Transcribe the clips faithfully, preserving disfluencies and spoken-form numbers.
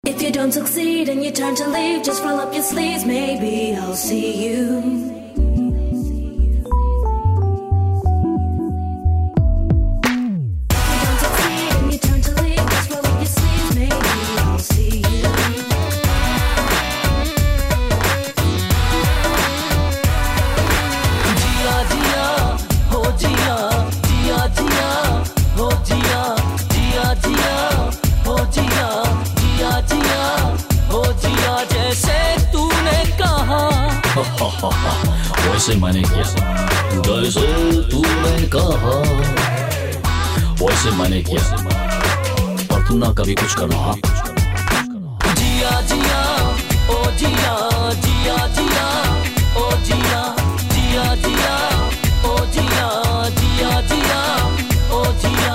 If you don't succeed and you turn to leave, just roll up your sleeves, maybe I'll see you. वैसे मैंने किया जैसे तूने कहा, वैसे मैंने किया और तू ना कभी कुछ करना। जिया जिया ओ जिया जिया जिया ओ जिया जिया जिया ओ जिया जिया जिया ओ जिया।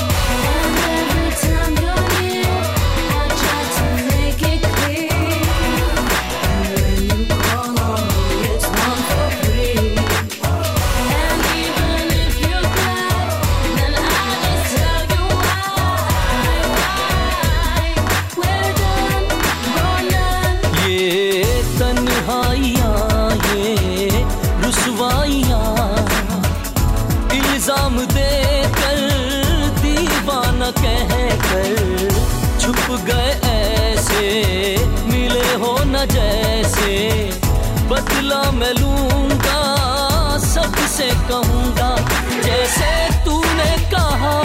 इल्जाम दे कर दीवाना कह कर छुप गए ऐसे, मिले हो न जैसे। बदला मैं लूंगा सबसे कहूंगा जैसे तूने कहा।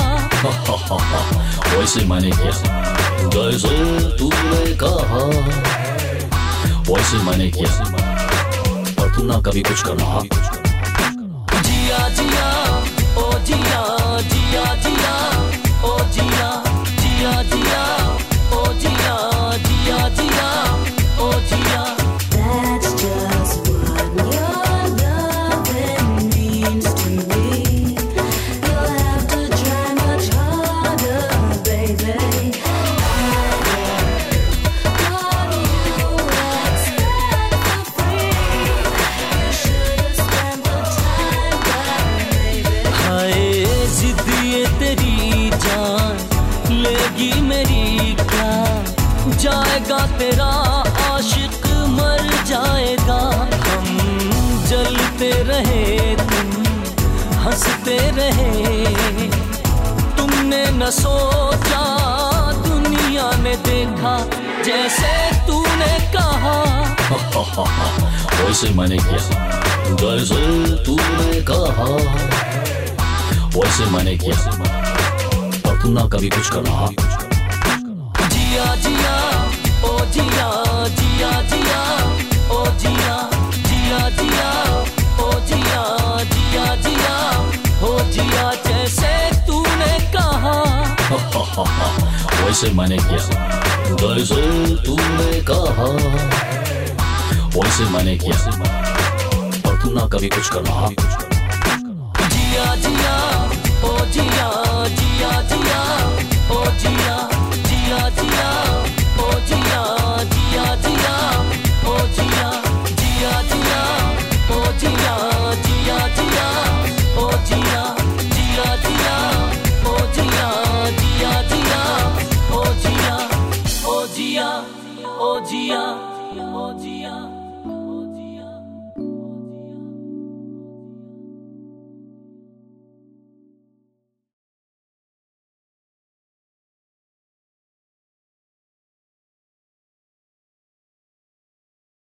वैसे मैंने किया जैसे तूने कहा, वैसे मैंने किया और तू ना कभी कुछ करना। जिया जिया ओ जिया जिया जिया ओ जिया जिया जिया ओ जिया जिया जिया ओ जिया। That's just what your loving means to me. You'll have to try much harder, baby. I love you, expect for free. You should have spent the time back, baby. हाय जिद ये तेरी जान लेगी मेरी क्या, जाएगा तेरा आशिक मर जाएगा। हम जलते रहे तुम हंसते रहे, तुमने न सोचा दुनिया ने देखा जैसे तूने कहा। वैसे मैंने किया जैसे तूने कहा, वैसे मैंने किया और तू ना कभी कुछ करना। जिया जिया ओ जिया जिया जिया ओ जिया जिया जिया ओ जिया जिया जिया ओ जिया जैसे तूने कहा। वैसे मैंने किया जैसे तूने कहा, वैसे मैंने किया और तू ना कभी कुछ करना। जिया जिया ओ जिया जिया जिया ओ जिया जिया जिया ओ जिया जिया जिया ओ जिया जिया जिया ओ जिया जिया जिया ओ जिया जिया जिया ओ जिया जिया जिया ओ जिया ओ जिया ओ जिया ओ जिया।